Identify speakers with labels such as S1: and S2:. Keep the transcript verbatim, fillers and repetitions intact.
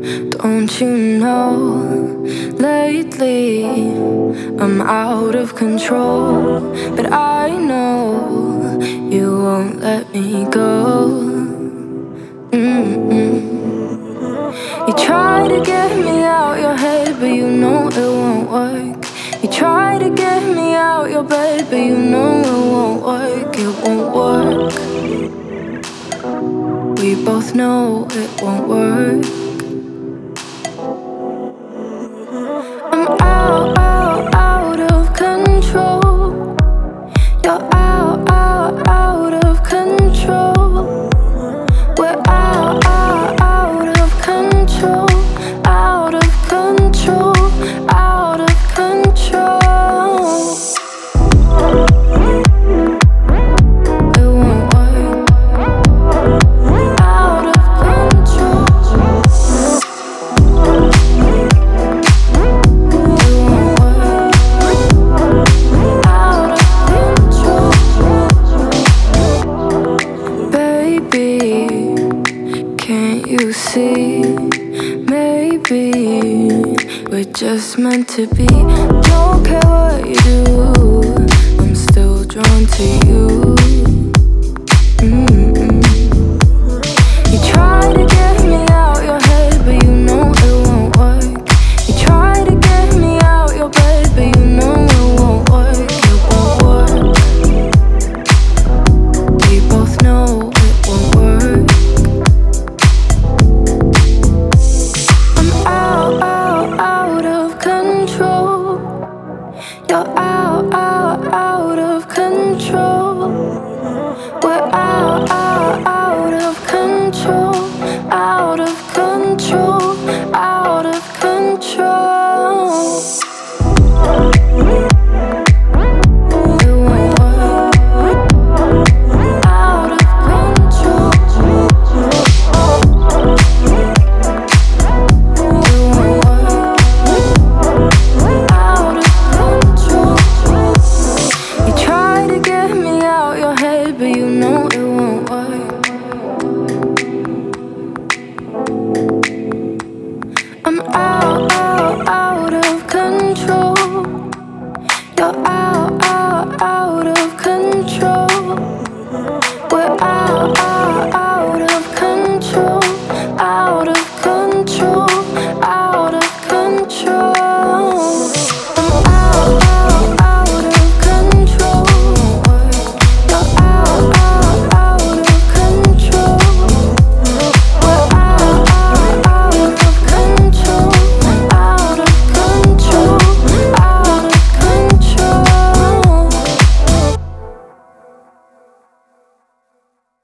S1: Don't you know, lately I'm out of control, but I know you won't let me go. Mm-mm. You try to get me out your head, but you know it won't work. You try to get me out your bed, but you know it won't work. It won't work. We both know it won't work. I'm out, out, out of control. You're out, out, out of control. We're out, out, out of control. Out of control, out of control. It won't work. Out of control. Can't you see? Maybe we're just meant to be. Don't care what you do, I'm still drawn to you.